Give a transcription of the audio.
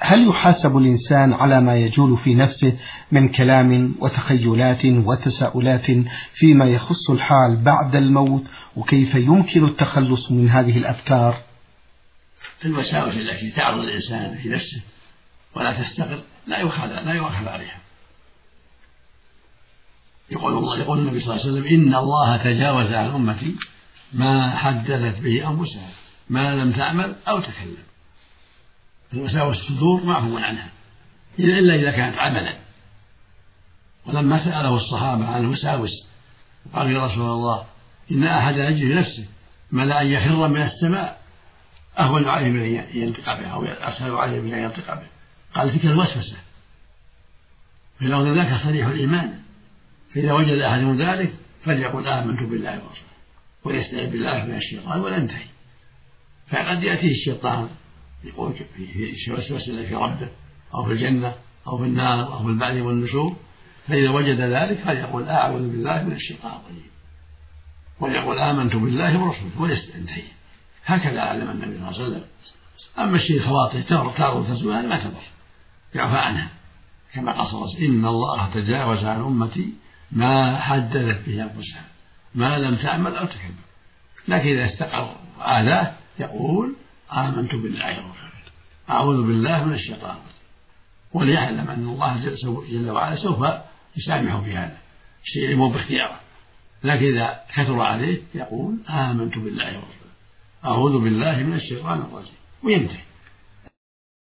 هل يحاسب الإنسان على ما يجول في نفسه من كلام وتخيلات وتساؤلات فيما يخص الحال بعد الموت، وكيف يمكن التخلص من هذه الأفكار؟ الوساوس التي تعرض الإنسان في نفسه ولا تستقر لا يؤاخذ عليها. يقول النبي صلى الله عليه وسلم: إن الله تجاوز عن أمتي ما حدثت به أنفسها ما لم تعمل أو تكلم. الوساوس الصدور معفو عنها إلا إذا كانت عملا. ولما سأله الصحابة عن الوساوس قالوا: يا رسول الله، إن أحدنا يجد نفسه ما لا أن يخر من السماء أهون عليه من أن ينطق به، أو أسهل عليه من أن ينطق به. قال: تلك الوسوسة. فلو ذاك صريح الإيمان، فإذا وجد أحدهم ذلك فليقل: آمنت بالله ورسوله، ويستعذ بالله من الشيطان ولا ينتهي. فقد يأتيه الشيطان يقول في وسوسة في ربه أو في الجنة أو في النار أو في البعث والنشور، فإذا وجد ذلك فليقل: أعوذ بالله من الشيطان الرجيم، وليقل: آمنت بالله ورسوله، وينتهي. هكذا علم النبي صلى الله عليه وسلم. أما الشيء الخواطر تعرض تزول هذا ما تضر، يعفى عنها، كما قال: إن الله تجاوز عن أمتي ما حدثت به أنفسها ما لم تعمل أو تكلم. لكن إذا استقر آلاه يقول: آمنت بالله ورسوله، أعوذ بالله من الشيطان، وليعلم أن الله جل وعلا سوف يسامحه في هذا الشيء مو باختياره. لكن إذا كثر عليه يقول: آمنت بالله ورسوله، أعوذ بالله من الشيطان الرجيم، وينتهي.